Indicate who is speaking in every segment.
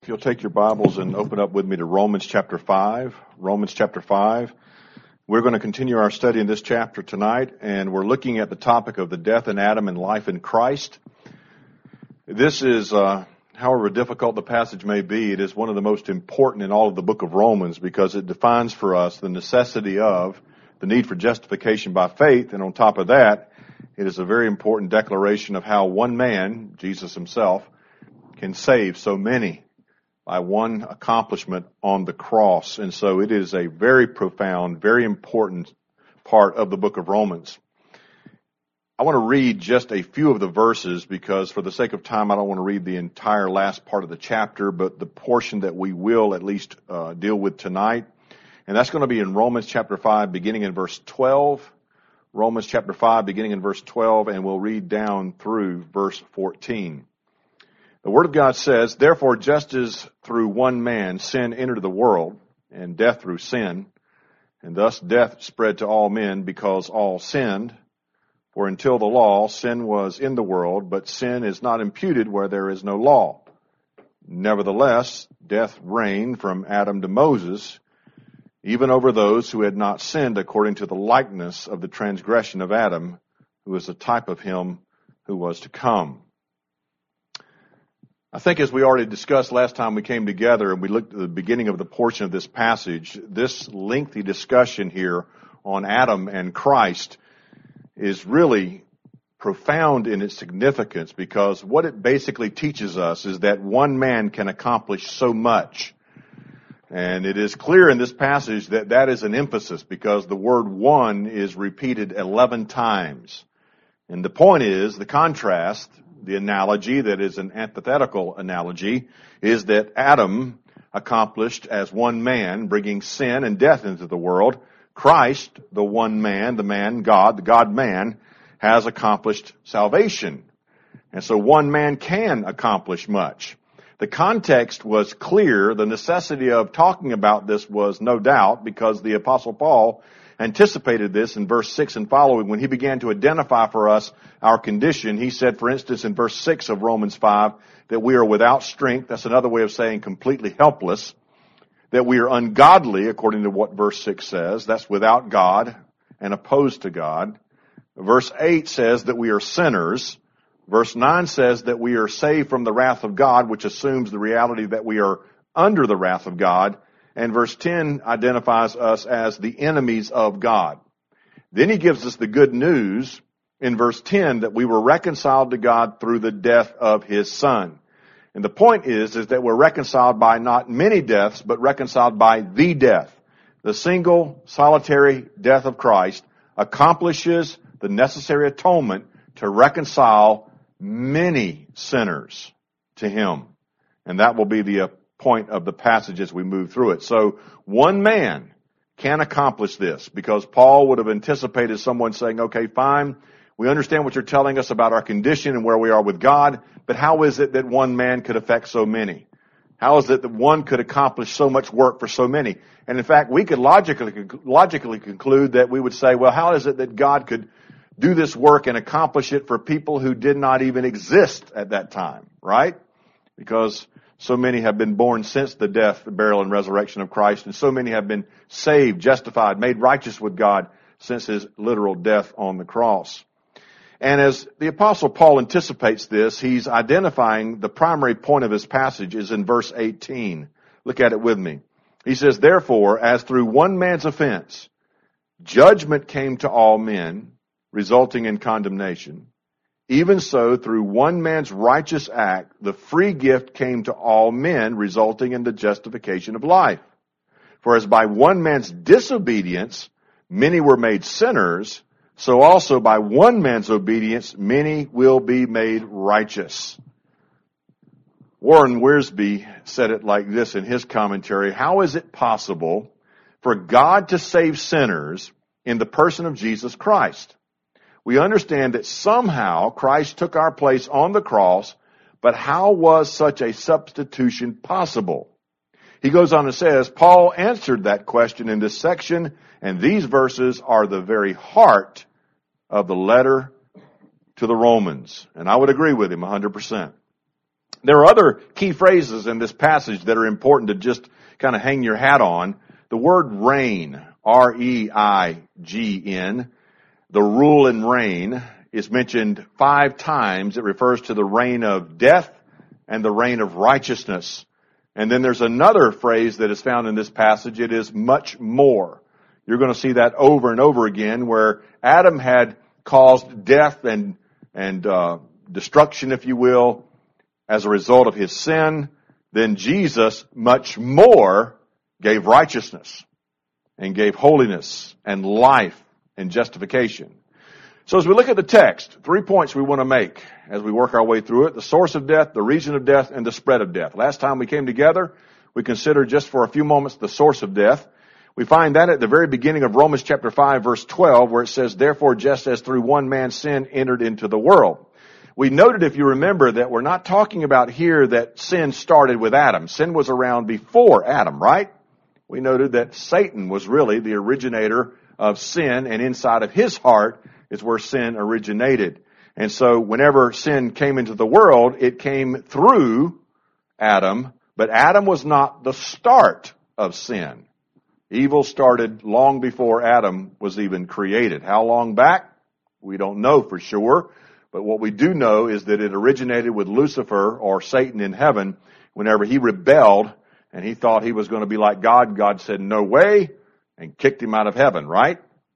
Speaker 1: If you'll take your Bibles and open up with me to Romans chapter 5. Romans chapter 5. We're going to continue our study in this chapter tonight, and we're looking at the topic of the death in Adam and life in Christ. This is, however difficult the passage may be, it is one of the most important in all of the book of Romans because it defines for us the necessity of the need for justification by faith, and on top of that, it is a very important declaration of how one man, Jesus himself, can save so many by one accomplishment on the cross. And so it is a very profound, very important part of the book of Romans. I want to read just a few of the verses because for the sake of time, I don't want to read the entire last part of the chapter, but the portion that we will at least deal with tonight. And that's going to be in Romans chapter 5, beginning in verse 12. Romans chapter 5, beginning in verse 12, and we'll read down through verse 14. The Word of God says, "Therefore, just as through one man sin entered the world, and death through sin, and thus death spread to all men because all sinned. For until the law, sin was in the world, but sin is not imputed where there is no law. Nevertheless, death reigned from Adam to Moses, even over those who had not sinned according to the likeness of the transgression of Adam, who is a type of him who was to come." I think as we already discussed last time we came together and we looked at the beginning of the portion of this passage, this lengthy discussion here on Adam and Christ is really profound in its significance because what it basically teaches us is that one man can accomplish so much. And it is clear in this passage that that is an emphasis because the word one is repeated 11 times. And the point is, the contrast, the analogy that is an antithetical analogy, is that Adam accomplished as one man, bringing sin and death into the world. Christ, the one man, the man God, the God-man, has accomplished salvation. And so one man can accomplish much. The context was clear. The necessity of talking about this was no doubt because the Apostle Paul anticipated this in verse 6 and following when he began to identify for us our condition. He said, for instance, in verse 6 of Romans 5, that we are without strength. That's another way of saying completely helpless. That we are ungodly, according to what verse 6 says. That's without God and opposed to God. Verse 8 says that we are sinners. Verse 9 says that we are saved from the wrath of God, which assumes the reality that we are under the wrath of God. And verse 10 identifies us as the enemies of God. Then he gives us the good news in verse 10 that we were reconciled to God through the death of his Son. And the point is that we're reconciled by not many deaths, but reconciled by the death. The single, solitary death of Christ accomplishes the necessary atonement to reconcile many sinners to him. And that will be the point of the passage as we move through it. So one man can accomplish this because Paul would have anticipated someone saying, okay, fine, we understand what you're telling us about our condition and where we are with God, but how is it that one man could affect so many? How is it that one could accomplish so much work for so many? And in fact, we could logically conclude that we would say, well, how is it that God could do this work and accomplish it for people who did not even exist at that time, right? Because so many have been born since the death, the burial, and resurrection of Christ, and so many have been saved, justified, made righteous with God since his literal death on the cross. And as the Apostle Paul anticipates this, he's identifying the primary point of his passage is in verse 18. Look at it with me. He says, "Therefore, as through one man's offense, judgment came to all men, resulting in condemnation, even so, through one man's righteous act, the free gift came to all men, resulting in the justification of life. For as by one man's disobedience, many were made sinners, so also by one man's obedience, many will be made righteous." Warren Wiersbe said it like this in his commentary: how is it possible for God to save sinners in the person of Jesus Christ? We understand that somehow Christ took our place on the cross, but how was such a substitution possible? He goes on and says, Paul answered that question in this section, and these verses are the very heart of the letter to the Romans. And I would agree with him 100%. There are other key phrases in this passage that are important to just kind of hang your hat on. The word reign, R-E-I-G-N, the rule and reign, is mentioned 5 times. It refers to the reign of death and the reign of righteousness. And then there's another phrase that is found in this passage. It is much more. You're going to see that over and over again, where Adam had caused death and destruction, if you will, as a result of his sin. Then Jesus, much more, gave righteousness and gave holiness and life and justification. So as we look at the text, 3 points we want to make as we work our way through it: the source of death, the reason of death, and the spread of death. Last time we came together, we considered just for a few moments the source of death. We find that at the very beginning of Romans chapter 5, verse 12, where it says, "Therefore, just as through one man sin entered into the world." We noted, if you remember, that we're not talking about here that sin started with Adam. Sin was around before Adam, right? We noted that Satan was really the originator of sin, and inside of his heart is where sin originated. And so whenever sin came into the world, it came through Adam, but Adam was not the start of sin. Evil started long before Adam was even created. How long back? We don't know for sure. But what we do know is that it originated with Lucifer, or Satan, in heaven. Whenever he rebelled and he thought he was going to be like God, God said, "No way," and kicked him out of heaven, right?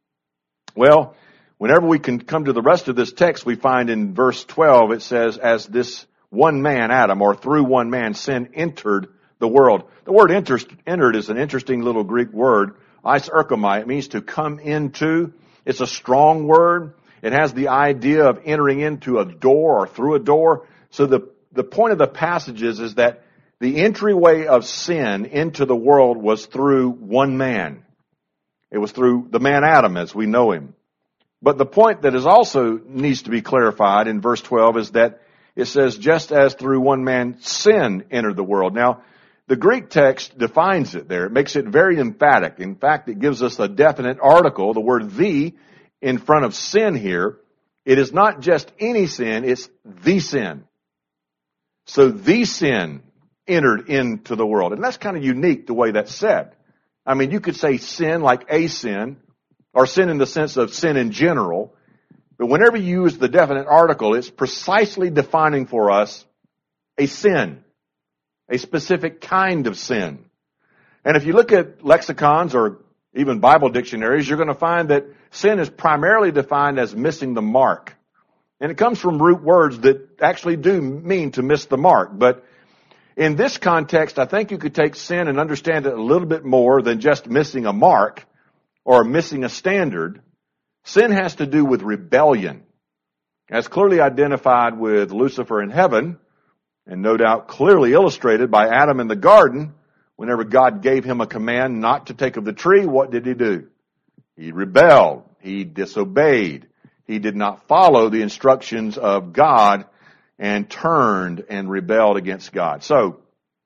Speaker 1: Well, whenever we can come to the rest of this text, we find in verse 12, it says, "As this one man, Adam, or through one man, sin entered the world." The word entered is an interesting little Greek word, eis-erchomai. It means to come into. It's a strong word. It has the idea of entering into a door or through a door. So the point of the passage is that the entryway of sin into the world was through one man. It was through the man Adam as we know him. But the point that is also needs to be clarified in verse 12 is that it says, "Just as through one man sin entered the world." Now, the Greek text defines it there. It makes it very emphatic. In fact, it gives us a definite article, the word "the," in front of sin here. It is not just any sin, it's the sin. So the sin entered into the world. And that's kind of unique the way that's said. I mean, you could say sin like a sin, or sin in the sense of sin in general. But whenever you use the definite article, it's precisely defining for us a sin, a specific kind of sin. And if you look at lexicons or even Bible dictionaries, you're going to find that sin is primarily defined as missing the mark. And it comes from root words that actually do mean to miss the mark. But in this context, I think you could take sin and understand it a little bit more than just missing a mark or missing a standard. Sin has to do with rebellion, as clearly identified with Lucifer in heaven, and no doubt clearly illustrated by Adam in the garden. Whenever God gave him a command not to take of the tree, what did he do? He rebelled. He disobeyed. He did not follow the instructions of God and turned and rebelled against God. So,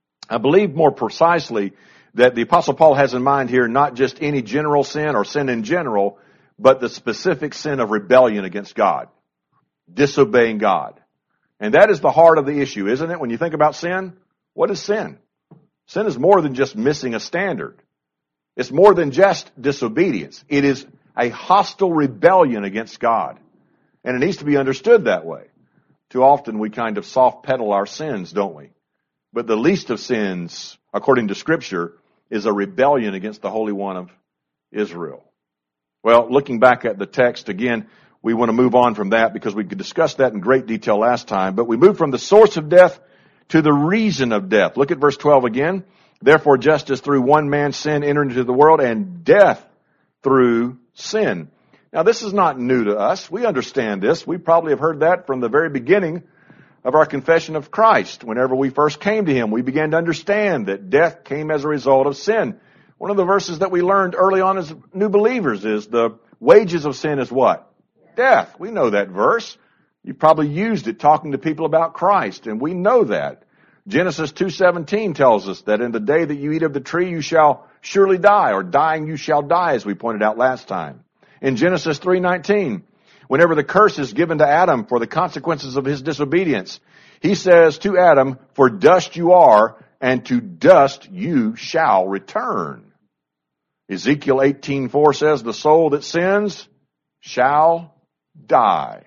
Speaker 1: I believe more precisely that the Apostle Paul has in mind here not just any general sin or sin in general, but the specific sin of rebellion against God, disobeying God. And that is the heart of the issue, isn't it? When you think about sin, what is sin? Sin is more than just missing a standard. It's more than just disobedience. It is a hostile rebellion against God. And it needs to be understood that way. Too often we kind of soft pedal our sins, don't we? But the least of sins, according to Scripture, is a rebellion against the Holy One of Israel. Well, looking back at the text again, we want to move on from that because we could discuss that in great detail last time. But we move from the source of death to the reason of death. Look at verse 12 again. "Therefore, just as through one man sin entered into the world, and death through sin." Now, this is not new to us. We understand this. We probably have heard that from the very beginning of our confession of Christ. Whenever we first came to Him, we began to understand that death came as a result of sin. One of the verses that we learned early on as new believers is the wages of sin is what? Death. We know that verse. You probably used it talking to people about Christ, and we know that. Genesis 2:17 tells us that in the day that you eat of the tree, you shall surely die, or dying you shall die, as we pointed out last time. In Genesis 3:19, whenever the curse is given to Adam for the consequences of his disobedience, He says to Adam, for dust you are, and to dust you shall return. Ezekiel 18:4 says, the soul that sins shall die.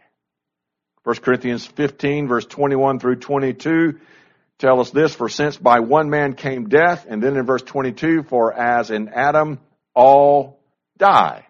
Speaker 1: 1 Corinthians 15, verse 21 through 22 tell us this, for since by one man came death, and then in verse 22, for as in Adam all die.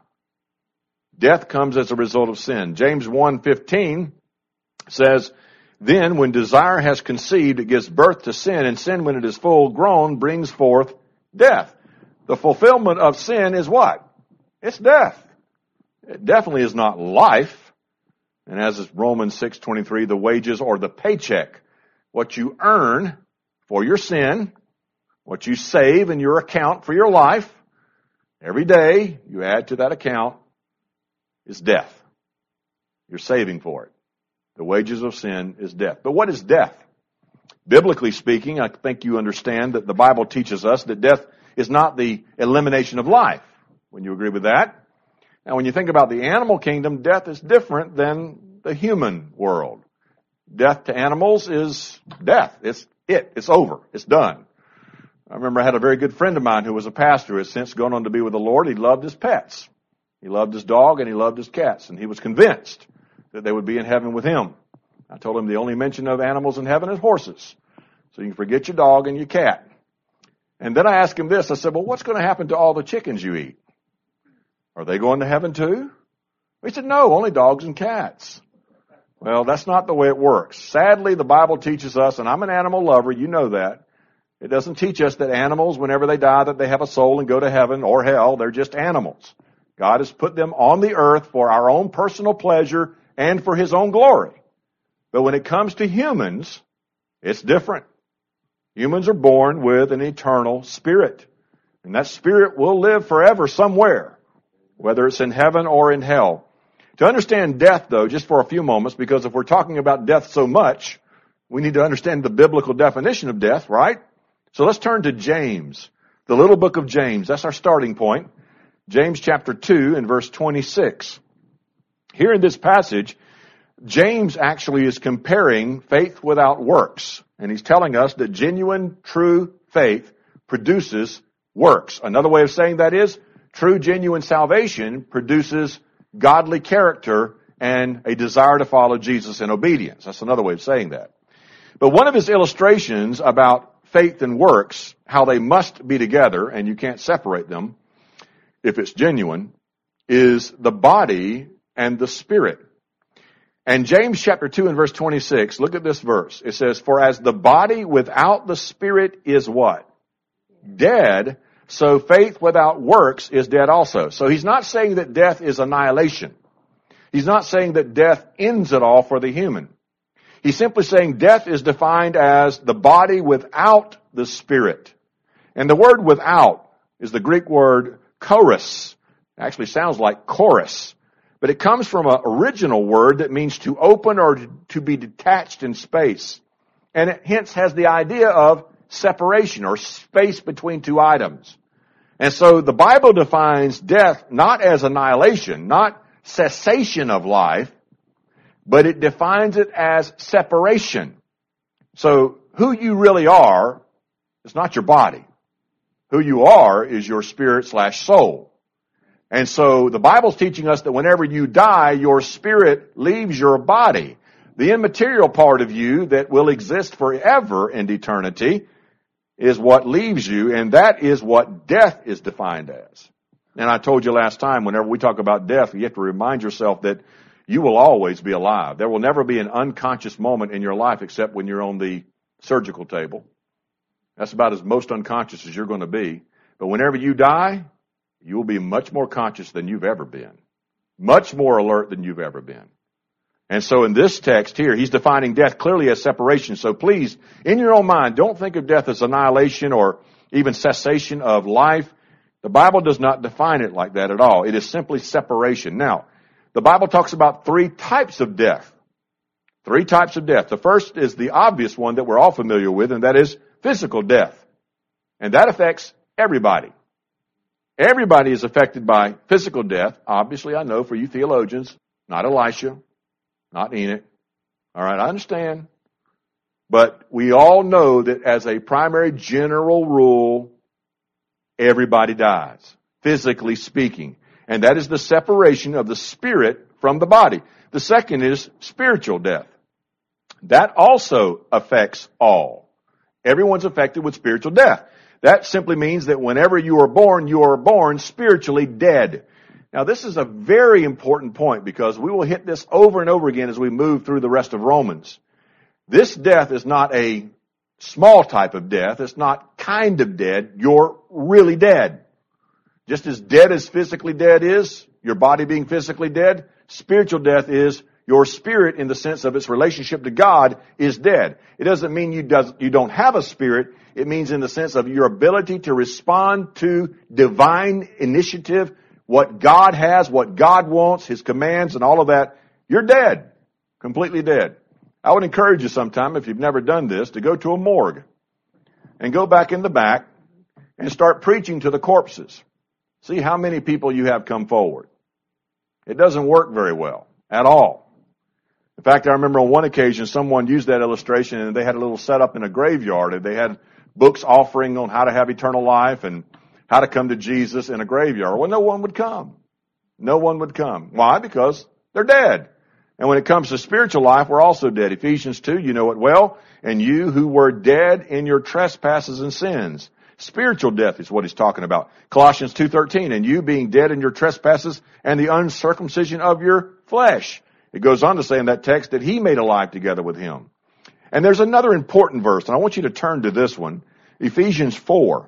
Speaker 1: Death comes as a result of sin. James 1:15 says, then when desire has conceived, it gives birth to sin, and sin, when it is full grown, brings forth death. The fulfillment of sin is what? It's death. It definitely is not life. And as is Romans 6:23, the wages or the paycheck, what you earn for your sin, what you save in your account for your life, every day you add to that account is death. You're saving for it. The wages of sin is death. But what is death? Biblically speaking, I think you understand that the Bible teaches us that death is not the elimination of life. When you agree with that? Now, when you think about the animal kingdom, death is different than the human world. Death to animals is death. It's over. It's done. I remember I had a very good friend of mine who was a pastor who has since gone on to be with the Lord. He loved his pets. He loved his dog and he loved his cats. And he was convinced that they would be in heaven with him. I told him the only mention of animals in heaven is horses. So you can forget your dog and your cat. And then I asked him this. I said, well, what's going to happen to all the chickens you eat? Are they going to heaven too? He said, no, only dogs and cats. Well, that's not the way it works. Sadly, the Bible teaches us, and I'm an animal lover, you know that. It doesn't teach us that animals, whenever they die, that they have a soul and go to heaven or hell. They're just animals. God has put them on the earth for our own personal pleasure and for His own glory. But when it comes to humans, it's different. Humans are born with an eternal spirit. And that spirit will live forever somewhere, whether it's in heaven or in hell. To understand death, though, just for a few moments, because if we're talking about death so much, we need to understand the biblical definition of death, right? So let's turn to James, the little book of James. That's our starting point. James chapter 2 and verse 26. Here in this passage, James actually is comparing faith without works. And he's telling us that genuine, true faith produces works. Another way of saying that is, true, genuine salvation produces godly character and a desire to follow Jesus in obedience. That's another way of saying that. But one of his illustrations about faith and works, how they must be together, and you can't separate them if it's genuine, is the body and the spirit. And James chapter 2 and verse 26, look at this verse. It says, for as the body without the spirit is what? Dead. So faith without works is dead also. So he's not saying that death is annihilation. He's not saying that death ends it all for the human. He's simply saying death is defined as the body without the spirit. And the word without is the Greek word choros. It actually sounds like chorus. But it comes from an original word that means to open or to be detached in space. And it hence has the idea of separation or space between two items. And so the Bible defines death not as annihilation, not cessation of life, but it defines it as separation. So who you really are is not your body. Who you are is your spirit/soul. And so the Bible's teaching us that whenever you die, your spirit leaves your body. The immaterial part of you that will exist forever in eternity is what leaves you, and that is what death is defined as. And I told you last time, whenever we talk about death, you have to remind yourself that you will always be alive. There will never be an unconscious moment in your life except when you're on the surgical table. That's about as most unconscious as you're going to be. But whenever you die, you will be much more conscious than you've ever been. Much more alert than you've ever been. And so in this text here, he's defining death clearly as separation. So please, in your own mind, don't think of death as annihilation or even cessation of life. The Bible does not define it like that at all. It is simply separation. Now, the Bible talks about three types of death. Three types of death. The first is the obvious one that we're all familiar with, and that is physical death. And that affects everybody. Everybody is affected by physical death. Obviously, I know for you theologians, not Elisha, not Enoch. All right, I understand. But we all know that as a primary general rule, everybody dies, physically speaking. And that is the separation of the spirit from the body. The second is spiritual death. That also affects all. Everyone's affected with spiritual death. That simply means that whenever you are born spiritually dead. Now, this is a very important point because we will hit this over and over again as we move through the rest of Romans. This death is not a small type of death. It's not kind of dead. You're really dead. Just as dead as physically dead is, your body being physically dead, spiritual death is your spirit in the sense of its relationship to God is dead. It doesn't mean you don't have a spirit. It means in the sense of your ability to respond to divine initiative, what God has, what God wants, His commands and all of that. You're dead. Completely dead. I would encourage you sometime, if you've never done this, to go to a morgue and go back in the back and start preaching to the corpses. See how many people you have come forward. It doesn't work very well at all. In fact, I remember on one occasion someone used that illustration and they had a little setup in a graveyard and they had books offering on how to have eternal life and how to come to Jesus in a graveyard. Well, no one would come. No one would come. Why? Because they're dead. And when it comes to spiritual life, we're also dead. Ephesians 2, you know it well. And you who were dead in your trespasses and sins. Spiritual death is what he's talking about. Colossians 2:13, and you being dead in your trespasses and the uncircumcision of your flesh. It goes on to say in that text that he made alive together with him. And there's another important verse, and I want you to turn to this one. Ephesians 4.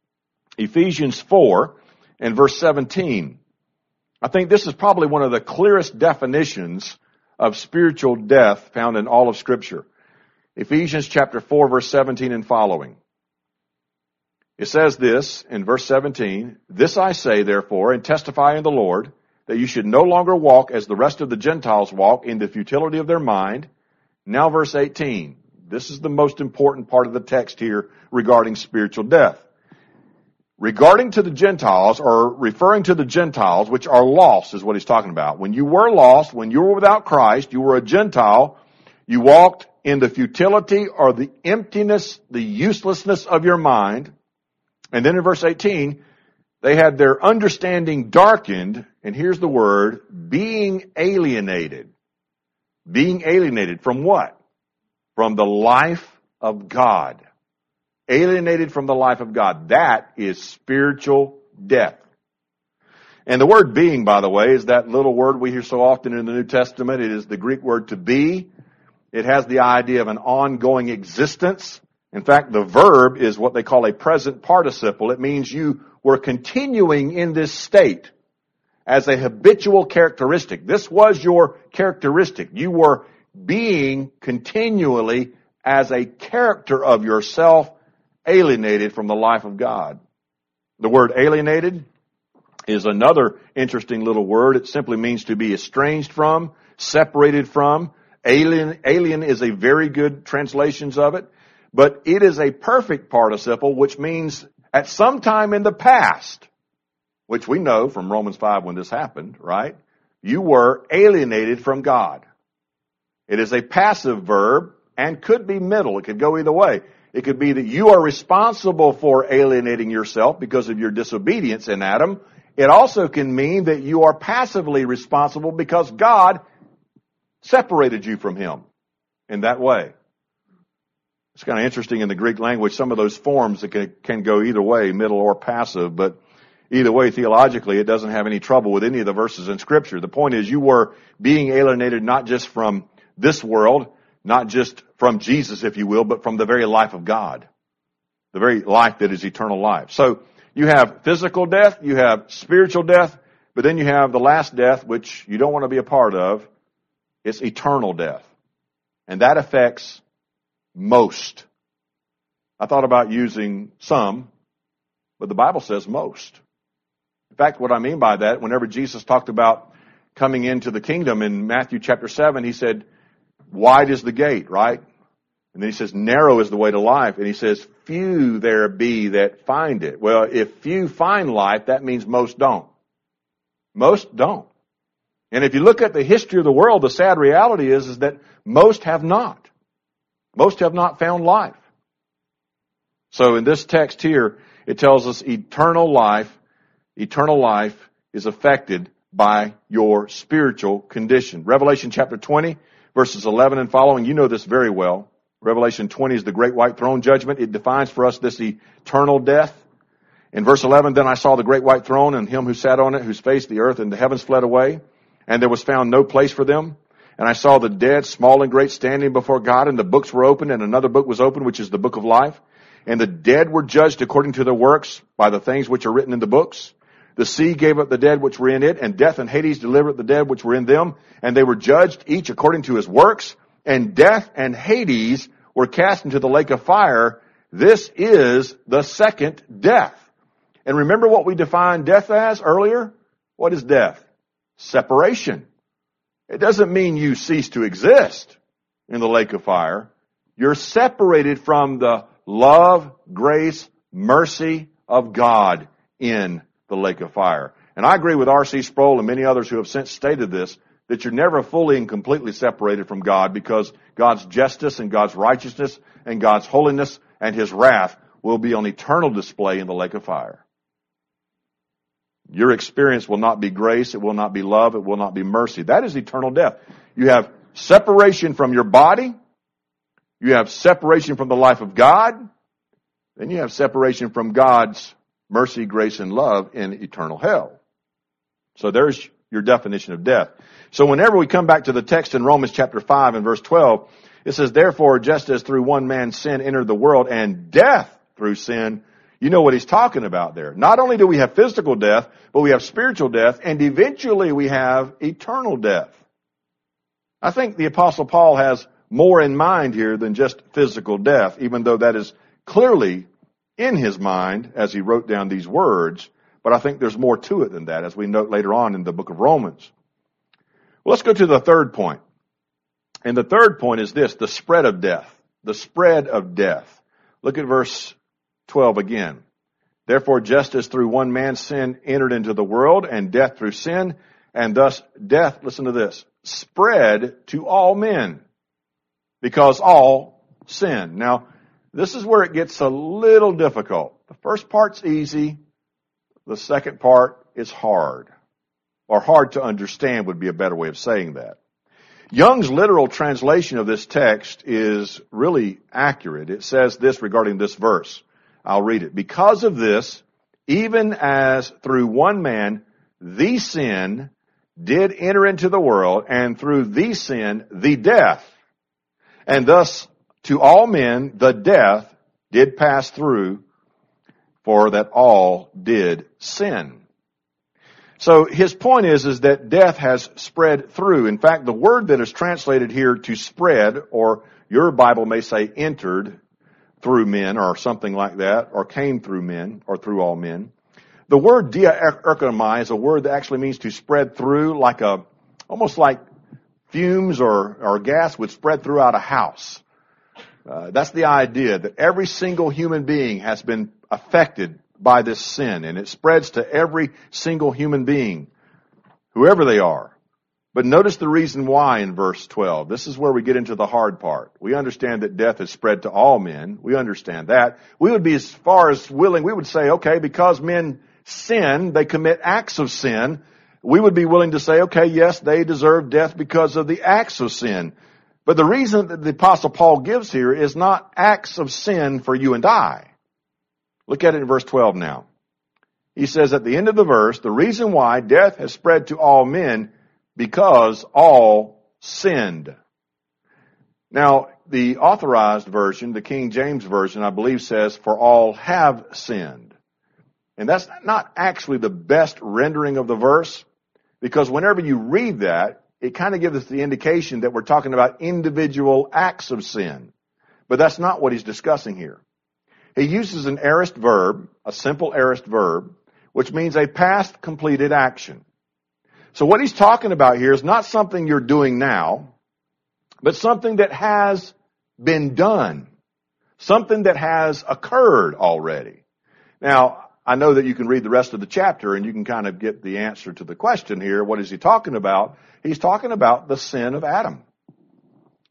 Speaker 1: Ephesians 4 and verse 17. I think this is probably one of the clearest definitions of spiritual death found in all of Scripture. Ephesians chapter 4, verse 17 and following. It says this in verse 17, this I say, therefore, and testify in the Lord, that you should no longer walk as the rest of the Gentiles walk in the futility of their mind. Now verse 18. This is the most important part of the text here regarding spiritual death. Regarding to the Gentiles, or referring to the Gentiles, which are lost, is what he's talking about. When you were lost, when you were without Christ, you were a Gentile, you walked in the futility or the emptiness, the uselessness of your mind. And then in verse 18, they had their understanding darkened, and here's the word, being alienated. Being alienated from what? From the life of God. Alienated from the life of God. That is spiritual death. And the word being, by the way, is that little word we hear so often in the New Testament. It is the Greek word to be. It has the idea of an ongoing existence. In fact, the verb is what they call a present participle. It means you were continuing in this state as a habitual characteristic. This was your characteristic. You were being continually as a character of yourself alienated from the life of God. The word alienated is another interesting little word. It simply means to be estranged from, separated from. Alien is a very good translation of it. But it is a perfect participle, which means at some time in the past, which we know from Romans 5 when this happened, right? You were alienated from God. It is a passive verb and could be middle. It could go either way. It could be that you are responsible for alienating yourself because of your disobedience in Adam. It also can mean that you are passively responsible because God separated you from Him in that way. It's kind of interesting in the Greek language, some of those forms that can go either way, middle or passive, but either way, theologically, it doesn't have any trouble with any of the verses in Scripture. The point is you were being alienated not just from this world, not just from Jesus, if you will, but from the very life of God, the very life that is eternal life. So you have physical death, you have spiritual death, but then you have the last death, which you don't want to be a part of. It's eternal death. And that affects most. I thought about using some, but the Bible says most. In fact, what I mean by that, whenever Jesus talked about coming into the kingdom in Matthew chapter 7, he said, wide is the gate, right? And then he says, narrow is the way to life. And he says, few there be that find it. Well, if few find life, that means most don't. Most don't. And if you look at the history of the world, the sad reality is that most have not. Most have not found life. So in this text here, it tells us eternal life is affected by your spiritual condition. Revelation chapter 20, verses 11 and following, you know this very well. Revelation 20 is the great white throne judgment. It defines for us this eternal death. In verse 11, then I saw the great white throne and him who sat on it, whose face the earth and the heavens fled away, and there was found no place for them. And I saw the dead, small and great, standing before God, and the books were opened, and another book was opened, which is the book of life. And the dead were judged according to their works by the things which are written in the books. The sea gave up the dead which were in it, and death and Hades delivered the dead which were in them, and they were judged each according to his works. And death and Hades were cast into the lake of fire. This is the second death. And remember what we defined death as earlier? What is death? Separation. It doesn't mean you cease to exist in the lake of fire. You're separated from the love, grace, mercy of God in the lake of fire. And I agree with R.C. Sproul and many others who have since stated this, that you're never fully and completely separated from God, because God's justice and God's righteousness and God's holiness and his wrath will be on eternal display in the lake of fire. Your experience will not be grace, it will not be love, it will not be mercy. That is eternal death. You have separation from your body, you have separation from the life of God, then you have separation from God's mercy, grace, and love in eternal hell. So there's your definition of death. So whenever we come back to the text in Romans chapter 5 and verse 12, it says, therefore, just as through one man sin entered the world, and death through sin, you know what he's talking about there. Not only do we have physical death, but we have spiritual death, and eventually we have eternal death. I think the Apostle Paul has more in mind here than just physical death, even though that is clearly in his mind as he wrote down these words. But I think there's more to it than that, as we note later on in the book of Romans. Well, let's go to the third point. And the third point is this, the spread of death. The spread of death. Look at verse 12 again. Therefore, just as through one man sin entered into the world, and death through sin, and thus death, listen to this, spread to all men, because all sin. Now, this is where it gets a little difficult. The first part's easy. The second part is hard. Or hard to understand would be a better way of saying that. Young's literal translation of this text is really accurate. It says this regarding this verse. I'll read it. Because of this, even as through one man the sin did enter into the world, and through the sin the death, and thus to all men the death did pass through, for that all did sin. So his point is that death has spread through. In fact, the word that is translated here to spread, or your Bible may say entered through men, or something like that, or came through men, or through all men. The word diakerchomai is a word that actually means to spread through, almost like fumes or gas would spread throughout a house. That's the idea, that every single human being has been affected by this sin, and it spreads to every single human being, whoever they are. But notice the reason why in verse 12. This is where we get into the hard part. We understand that death has spread to all men. We understand that. We would be as far as willing, we would say, okay, because men sin, they commit acts of sin. We would be willing to say, okay, yes, they deserve death because of the acts of sin. But the reason that the Apostle Paul gives here is not acts of sin for you and I. Look at it in verse 12 now. He says at the end of the verse, the reason why death has spread to all men, because all sinned. Now, the authorized version, the King James Version, I believe says, for all have sinned. And that's not actually the best rendering of the verse, because whenever you read that, it kind of gives us the indication that we're talking about individual acts of sin. But that's not what he's discussing here. He uses an aorist verb, a simple aorist verb, which means a past completed action. So what he's talking about here is not something you're doing now, but something that has been done. Something that has occurred already. Now, I know that you can read the rest of the chapter and you can kind of get the answer to the question here. What is he talking about? He's talking about the sin of Adam.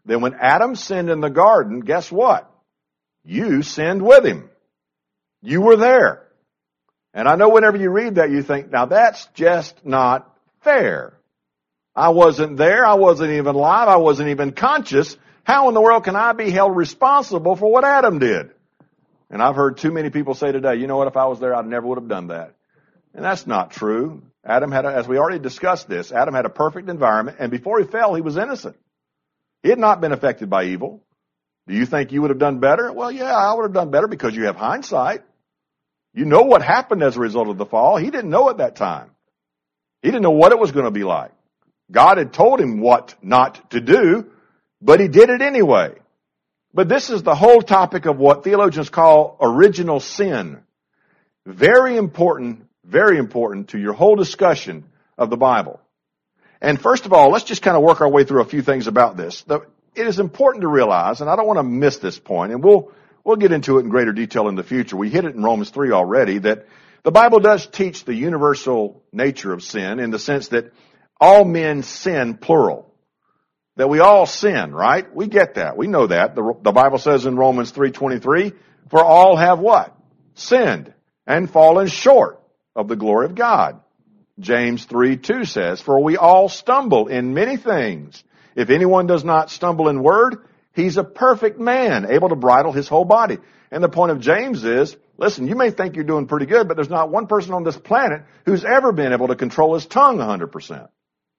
Speaker 1: then when Adam sinned in the garden, guess what? You sinned with him. You were there. And I know whenever you read that, you think, now that's just not fair. I wasn't there. I wasn't even alive. I wasn't even conscious. How in the world can I be held responsible for what Adam did? And I've heard too many people say today, you know what, if I was there, I never would have done that. And that's not true. Adam had, as we already discussed this, Adam had a perfect environment, and before he fell, he was innocent. He had not been affected by evil. Do you think you would have done better? Well, yeah, I would have done better because you have hindsight. You know what happened as a result of the fall. He didn't know at that time. He didn't know what it was going to be like. God had told him what not to do, but he did it anyway. But this is the whole topic of what theologians call original sin. Very important to your whole discussion of the Bible. And first of all, let's just kind of work our way through a few things about this. It is important to realize, and I don't want to miss this point, and we'll get into it in greater detail in the future. We hit it in Romans 3 already, that the Bible does teach the universal nature of sin in the sense that all men sin, plural. That we all sin, right? We get that. We know that. The Bible says in Romans 3:23, for all have what? Sinned and fallen short of the glory of God. James 3:2 says, for we all stumble in many things. If anyone does not stumble in word, he's a perfect man, able to bridle his whole body. And the point of James is, listen, you may think you're doing pretty good, but there's not one person on this planet who's ever been able to control his tongue 100%.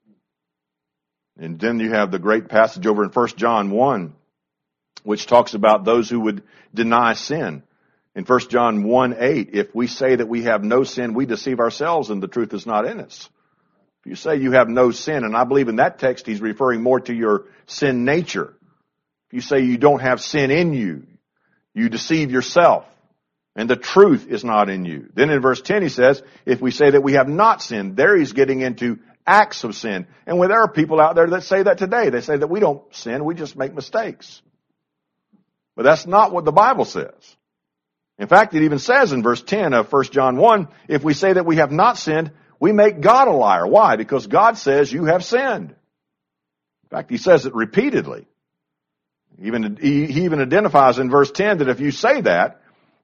Speaker 1: And then you have the great passage over in 1 John 1, which talks about those who would deny sin. In 1 John 1:8, if we say that we have no sin, we deceive ourselves and the truth is not in us. If you say you have no sin, and I believe in that text he's referring more to your sin nature. If you say you don't have sin in you, you deceive yourself and the truth is not in you. Then in verse 10 he says, if we say that we have not sinned, there he's getting into acts of sin. And there are people out there that say that today. They say that we don't sin, we just make mistakes. But that's not what the Bible says. In fact, it even says in verse 10 of 1 John 1, if we say that we have not sinned, we make God a liar. Why? Because God says you have sinned. In fact, he says it repeatedly. He even identifies in verse 10 that if you say that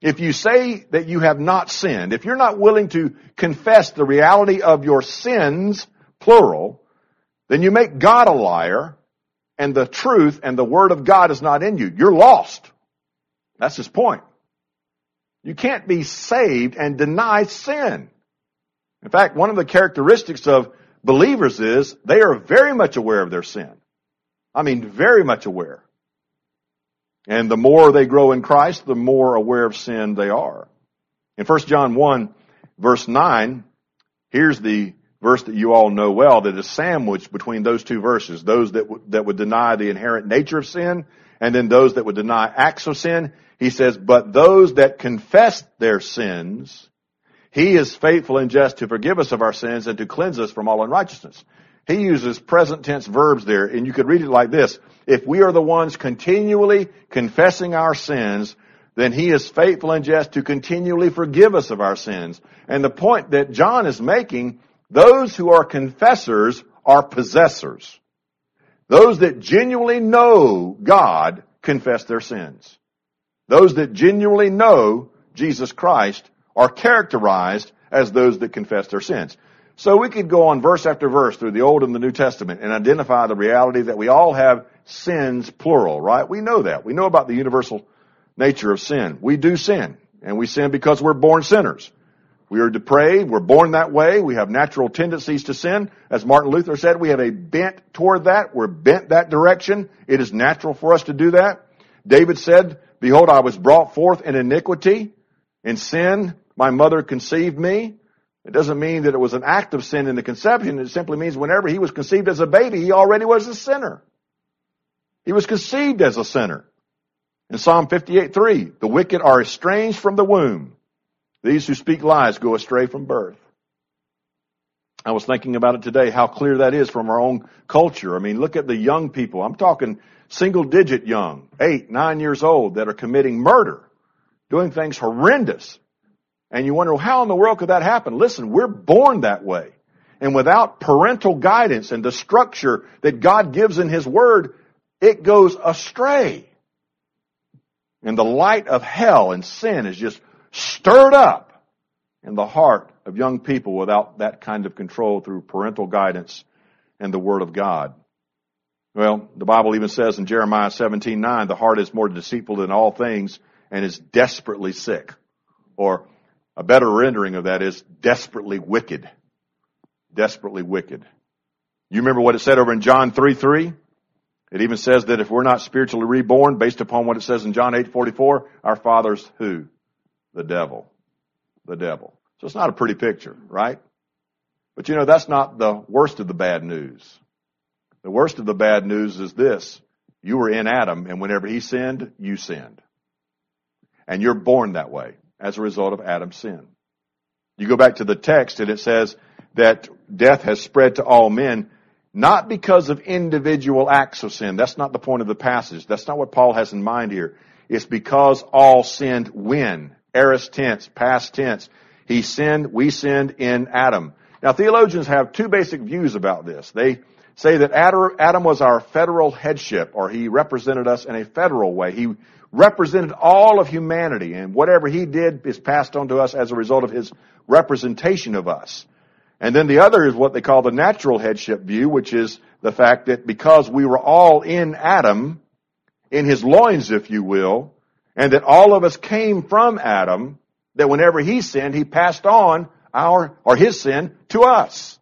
Speaker 1: you have not sinned, if you're not willing to confess the reality of your sins, plural, then you make God a liar, and the truth and the word of God is not in you. You're lost. That's his point. You can't be saved and deny sin. In fact, one of the characteristics of believers is they are very much aware of their sin. I mean, very much aware. And the more they grow in Christ, the more aware of sin they are. In 1 John 1, verse 9, here's the verse that you all know well that is sandwiched between those two verses. Those that would deny the inherent nature of sin, and then those that would deny acts of sin. He says, but those that confess their sins, he is faithful and just to forgive us of our sins and to cleanse us from all unrighteousness. He uses present tense verbs there, and you could read it like this. If we are the ones continually confessing our sins, then he is faithful and just to continually forgive us of our sins. And the point that John is making, those who are confessors are possessors. Those that genuinely know God confess their sins. Those that genuinely know Jesus Christ are characterized as those that confess their sins. So we could go on verse after verse through the Old and the New Testament and identify the reality that we all have sins, plural, right? We know that. We know about the universal nature of sin. We do sin, and we sin because we're born sinners. We are depraved. We're born that way. We have natural tendencies to sin. As Martin Luther said, we have a bent toward that. We're bent that direction. It is natural for us to do that. David said, behold, I was brought forth in iniquity. In sin, my mother conceived me. It doesn't mean that it was an act of sin in the conception. It simply means whenever he was conceived as a baby, he already was a sinner. He was conceived as a sinner. In Psalm 58:3, the wicked are estranged from the womb. These who speak lies go astray from birth. I was thinking about it today, how clear that is from our own culture. I mean, look at the young people. I'm talking single-digit young, 8, 9 years old, that are committing murder, doing things horrendous. And you wonder, how in the world could that happen? Listen, we're born that way. And without parental guidance and the structure that God gives in His Word, it goes astray. And the light of hell and sin is just stirred up in the heart of young people without that kind of control through parental guidance and the Word of God. Well, the Bible even says in Jeremiah 17:9, the heart is more deceitful than all things and is desperately sick. Or a better rendering of that is desperately wicked. Desperately wicked. You remember what it said over in John 3:3? It even says that if we're not spiritually reborn, based upon what it says in John 8:44, our father's who? The devil. The devil. So it's not a pretty picture, right? But you know, that's not the worst of the bad news. The worst of the bad news is this. You were in Adam, and whenever he sinned, you sinned. And you're born that way as a result of Adam's sin. You go back to the text, and it says that death has spread to all men, not because of individual acts of sin. That's not the point of the passage. That's not what Paul has in mind here. It's because all sinned when? Aorist tense, past tense. He sinned, we sinned in Adam. Now, theologians have two basic views about this. They say that Adam was our federal headship, or he represented us in a federal way. He represented all of humanity, and whatever he did is passed on to us as a result of his representation of us. And then the other is what they call the natural headship view, which is the fact that because we were all in Adam, in his loins, if you will, and that all of us came from Adam, that whenever he sinned, he passed on his sin to us.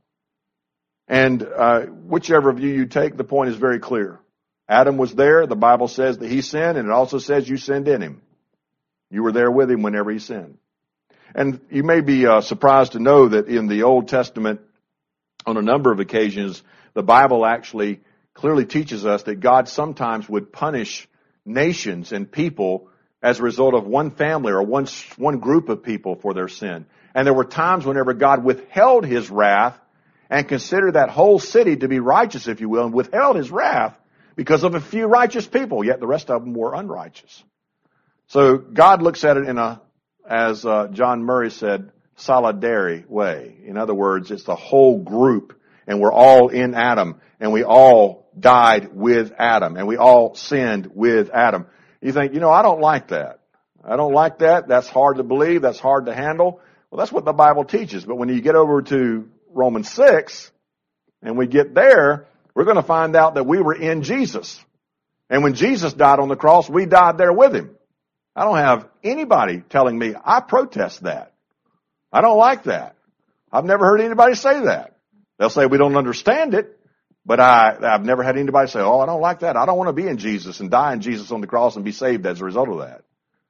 Speaker 1: And whichever view you take, the point is very clear. Adam was there. The Bible says that he sinned, and it also says you sinned in him. You were there with him whenever he sinned. And you may be surprised to know that in the Old Testament, on a number of occasions, the Bible actually clearly teaches us that God sometimes would punish nations and people as a result of one family or one group of people for their sin. And there were times whenever God withheld his wrath and considered that whole city to be righteous, if you will, and withheld his wrath because of a few righteous people, yet the rest of them were unrighteous. So God looks at it in as John Murray said, solidary way. In other words, it's the whole group, and we're all in Adam, and we all died with Adam, and we all sinned with Adam. You think, I don't like that. I don't like that. That's hard to believe. That's hard to handle. Well, that's what the Bible teaches. But when you get over to Romans 6, and we get there, we're going to find out that we were in Jesus. And when Jesus died on the cross, we died there with him. I don't have anybody telling me, I protest that. I don't like that. I've never heard anybody say that. They'll say we don't understand it, but I've never had anybody say, I don't like that. I don't want to be in Jesus and die in Jesus on the cross and be saved as a result of that.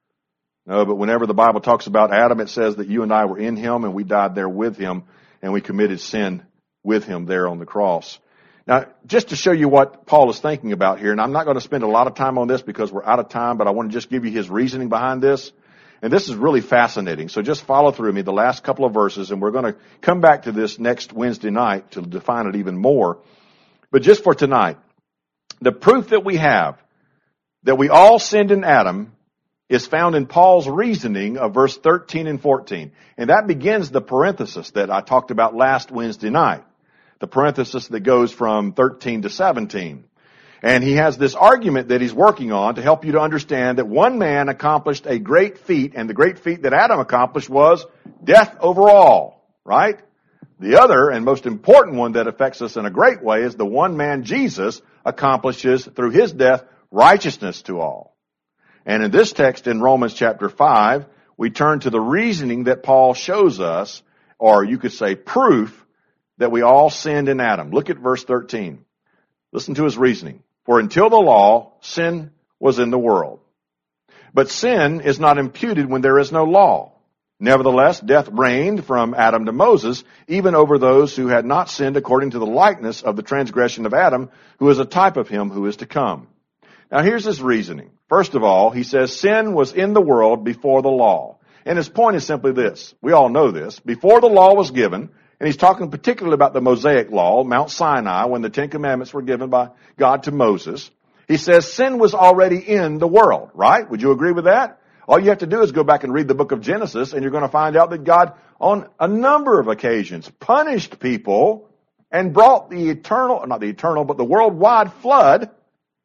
Speaker 1: No, but whenever the Bible talks about Adam, it says that you and I were in him and we died there with him and we committed sin with him there on the cross. Now, just to show you what Paul is thinking about here, and I'm not going to spend a lot of time on this because we're out of time, but I want to just give you his reasoning behind this. And this is really fascinating. So just follow through me the last couple of verses, and we're going to come back to this next Wednesday night to define it even more. But just for tonight, the proof that we have that we all sinned in Adam is found in Paul's reasoning of verse 13 and 14. And that begins the parenthesis that I talked about last Wednesday night. The parenthesis that goes from 13 to 17. And he has this argument that he's working on to help you to understand that one man accomplished a great feat, and the great feat that Adam accomplished was death over all, right? The other and most important one that affects us in a great way is the one man, Jesus, accomplishes through his death righteousness to all. And in this text in Romans chapter 5, we turn to the reasoning that Paul shows us, or you could say proof, that we all sinned in Adam. Look at verse 13. Listen to his reasoning. For until the law, sin was in the world. But sin is not imputed when there is no law. Nevertheless, death reigned from Adam to Moses, even over those who had not sinned according to the likeness of the transgression of Adam, who is a type of him who is to come. Now here's his reasoning. First of all, he says sin was in the world before the law. And his point is simply this. We all know this. Before the law was given, and he's talking particularly about the Mosaic law, Mount Sinai, when the Ten Commandments were given by God to Moses. He says sin was already in the world, right? Would you agree with that? All you have to do is go back and read the book of Genesis, and you're going to find out that God, on a number of occasions, punished people and brought the worldwide flood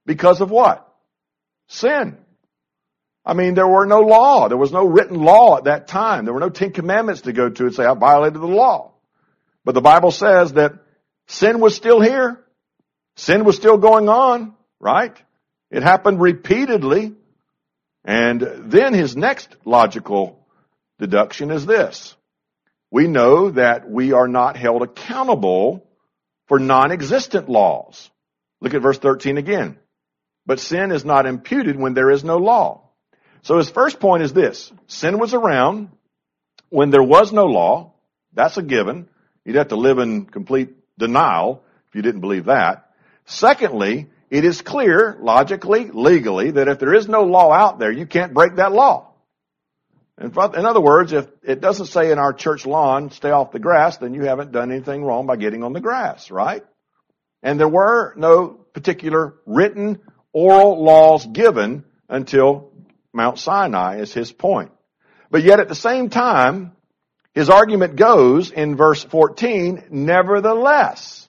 Speaker 1: Because of what? Sin. I mean, there were no law. There was no written law at that time. There were no 10 Commandments to go to and say, I violated the law. But the Bible says that sin was still here. Sin was still going on, right? It happened repeatedly. And then his next logical deduction is this. We know that we are not held accountable for non-existent laws. Look at verse 13 again. But sin is not imputed when there is no law. So his first point is this. Sin was around when there was no law. That's a given. You'd have to live in complete denial if you didn't believe that. Secondly, it is clear, logically, legally, that if there is no law out there, you can't break that law. In other words, if it doesn't say in our church lawn, stay off the grass, then you haven't done anything wrong by getting on the grass, right? And there were no particular written oral laws given until Mount Sinai is his point. But yet at the same time, his argument goes in verse 14, nevertheless,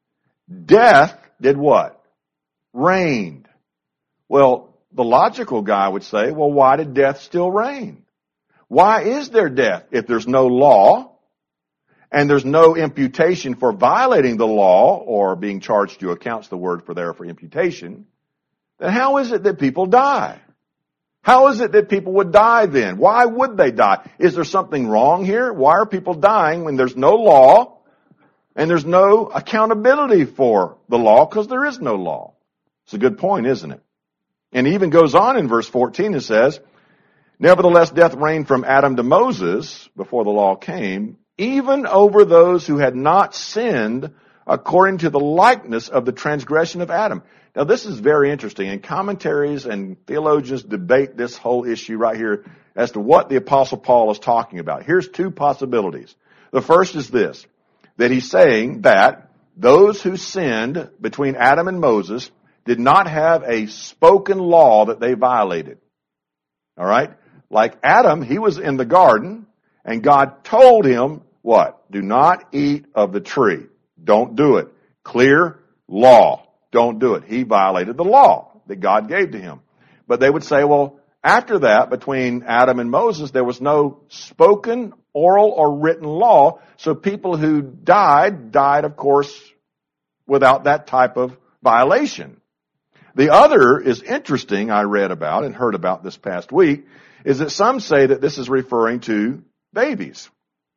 Speaker 1: death did what? Reigned. Well, the logical guy would say, well, why did death still reign? Why is there death if there's no law and there's no imputation for violating the law or being charged to account's the word for imputation? Then how is it that people die? How is it that people would die then? Why would they die? Is there something wrong here? Why are people dying when there's no law and there's no accountability for the law because there is no law? It's a good point, isn't it? And he even goes on in verse 14 and says, nevertheless, death reigned from Adam to Moses before the law came, even over those who had not sinned according to the likeness of the transgression of Adam. Now, this is very interesting, and commentaries and theologians debate this whole issue right here as to what the Apostle Paul is talking about. Here's two possibilities. The first is this, that he's saying that those who sinned between Adam and Moses did not have a spoken law that they violated. All right? Like Adam, he was in the garden, and God told him, what? Do not eat of the tree. Don't do it. Clear law. Don't do it. He violated the law that God gave to him. But they would say, well, after that, between Adam and Moses, there was no spoken, oral, or written law. So people who died, of course, without that type of violation. The other is interesting, I read about and heard about this past week, is that some say that this is referring to babies.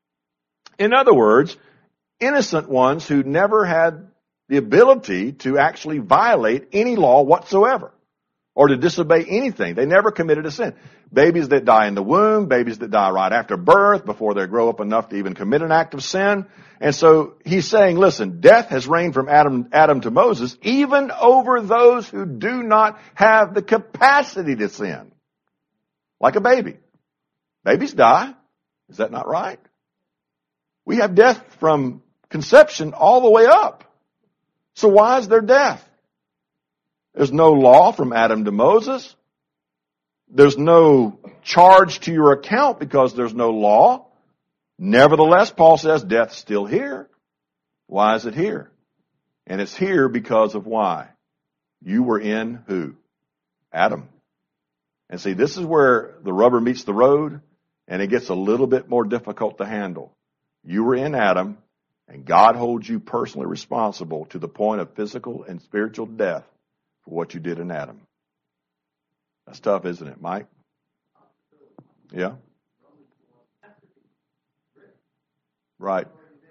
Speaker 1: In other words, innocent ones who never had the ability to actually violate any law whatsoever or to disobey anything. They never committed a sin. Babies that die in the womb, babies that die right after birth, before they grow up enough to even commit an act of sin. And so he's saying, listen, death has reigned from Adam to Moses, even over those who do not have the capacity to sin. Like a baby. Babies die. Is that not right? We have death from conception all the way up. So why is there death? There's no law from Adam to Moses. There's no charge to your account because there's no law. Nevertheless, Paul says death's still here. Why is it here? And it's here because of why? You were in who? Adam. And see, this is where the rubber meets the road, and it gets a little bit more difficult to handle. You were in Adam, and God holds you personally responsible to the point of physical and spiritual death for what you did in Adam. That's tough, isn't it, Mike? Yeah? Right.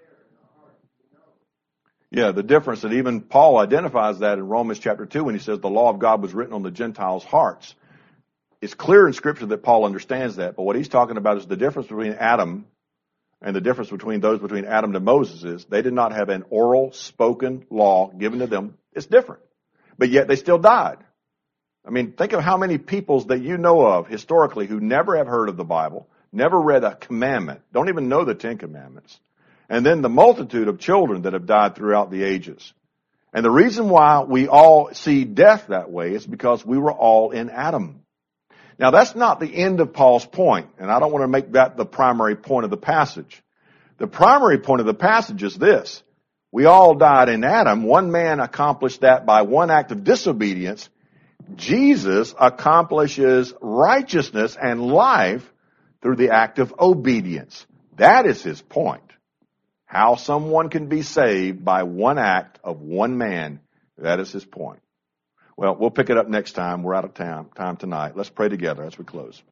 Speaker 1: Yeah, the difference, and even Paul identifies that in Romans chapter 2 when he says the law of God was written on the Gentiles' hearts. It's clear in Scripture that Paul understands that, but what he's talking about is the difference between Adam and the difference between those between Adam to Moses is they did not have an oral, spoken law given to them. It's different. But yet they still died. I mean, think of how many peoples that you know of historically who never have heard of the Bible, never read a commandment, don't even know the 10 Commandments. And then the multitude of children that have died throughout the ages. And the reason why we all see death that way is because we were all in Adam. Now, that's not the end of Paul's point, and I don't want to make that the primary point of the passage. The primary point of the passage is this. We all died in Adam. One man accomplished that by one act of disobedience. Jesus accomplishes righteousness and life through the act of obedience. That is his point. How someone can be saved by one act of one man, that is his point. Well, we'll pick it up next time. We're out of time tonight. Let's pray together as we close.